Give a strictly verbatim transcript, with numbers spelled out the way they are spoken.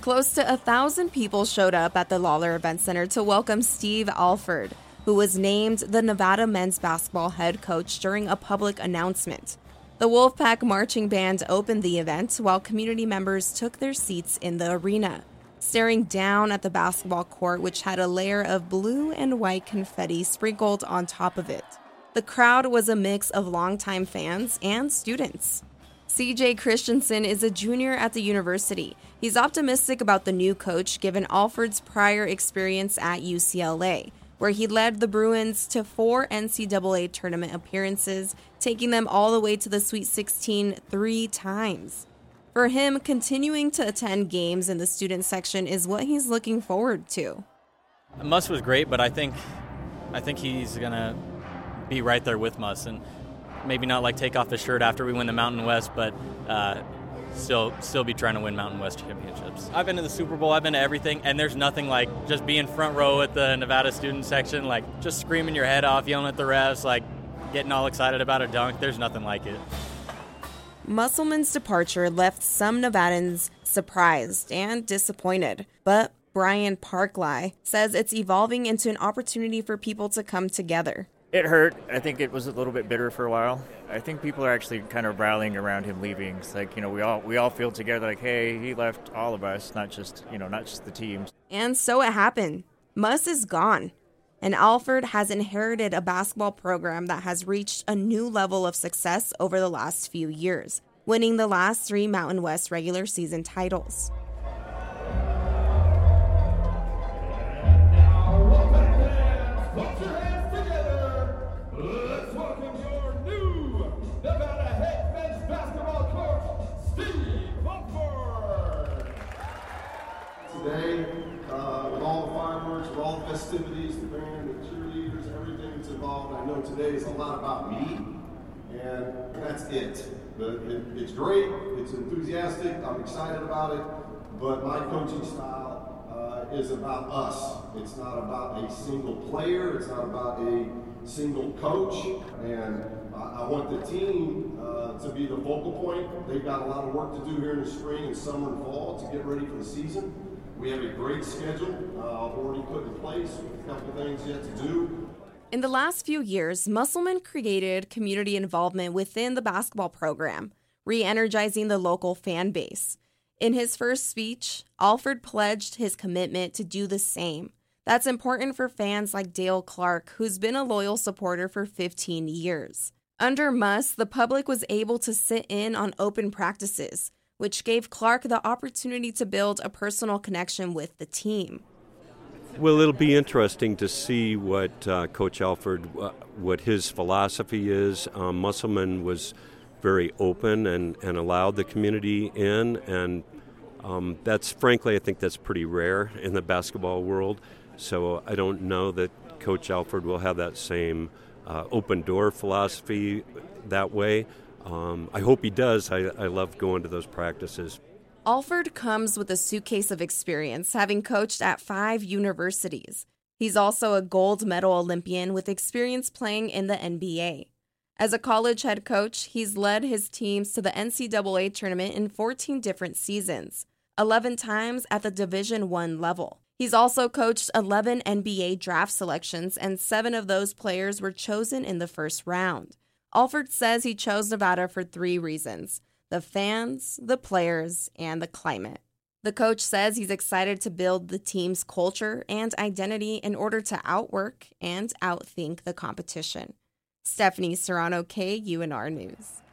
Close to a thousand people showed up at the Lawler Event Center to welcome Steve Alford, who was named the Nevada men's basketball head coach during a public announcement. The Wolfpack Marching Band opened the event while community members took their seats in the arena, staring down at the basketball court, which had a layer of blue and white confetti sprinkled on top of it. The crowd was a mix of longtime fans and students. C J Christensen is a junior at the university. He's optimistic about the new coach given Alford's prior experience at U C L A, where he led the Bruins to four N C double A tournament appearances, taking them all the way to the Sweet sixteen three times. For him, continuing to attend games in the student section is what he's looking forward to. Muss was great, but I think I think he's going to be right there with Muss, and maybe not like take off his shirt after we win the Mountain West, but uh, still still be trying to win Mountain West championships. I've been to the Super Bowl, I've been to everything, and there's nothing like just being front row at the Nevada student section, like just screaming your head off, yelling at the refs, like getting all excited about a dunk. There's nothing like it. Musselman's departure left some Nevadans surprised and disappointed, but Brian Parklie says it's evolving into an opportunity for people to come together. It hurt. I think it was a little bit bitter for a while. I think people are actually kind of rallying around him leaving. It's like, you know, we all we all feel together like, hey, he left all of us, not just, you know, not just the teams. And so it happened. Muss is gone. And Alford has inherited a basketball program that has reached a new level of success over the last few years, winning the last three Mountain West regular season titles. Today, uh, with all the fireworks, with all the festivities, the band, the cheerleaders, everything that's involved, I know today is a lot about me, and that's it. But it, it's great, it's enthusiastic, I'm excited about it, but my coaching style uh, is about us. It's not about a single player, it's not about a single coach, and I, I want the team uh, to be the focal point. They've got a lot of work to do here in the spring and summer and fall to get ready for the season. We have a great schedule uh, already put in place with a couple of things yet to do. In the last few years, Musselman created community involvement within the basketball program, re-energizing the local fan base. In his first speech, Alford pledged his commitment to do the same. That's important for fans like Dale Clark, who's been a loyal supporter for fifteen years. Under Muss, the public was able to sit in on open practices, which gave Clark the opportunity to build a personal connection with the team. Well, it'll be interesting to see what uh, Coach Alford, uh, what his philosophy is. Um, Musselman was very open and, and allowed the community in, and um, that's, frankly, I think that's pretty rare in the basketball world. So I don't know that Coach Alford will have that same uh, open-door philosophy that way. Um, I hope he does. I, I love going to those practices. Alford comes with a suitcase of experience, having coached at five universities. He's also a gold medal Olympian with experience playing in the N B A. As a college head coach, he's led his teams to the N C double A tournament in fourteen different seasons, eleven times at the Division One level. He's also coached eleven N B A draft selections, and seven of those players were chosen in the first round. Alford says he chose Nevada for three reasons: the fans, the players, and the climate. The coach says he's excited to build the team's culture and identity in order to outwork and outthink the competition. Stephanie Serrano, K U N R News.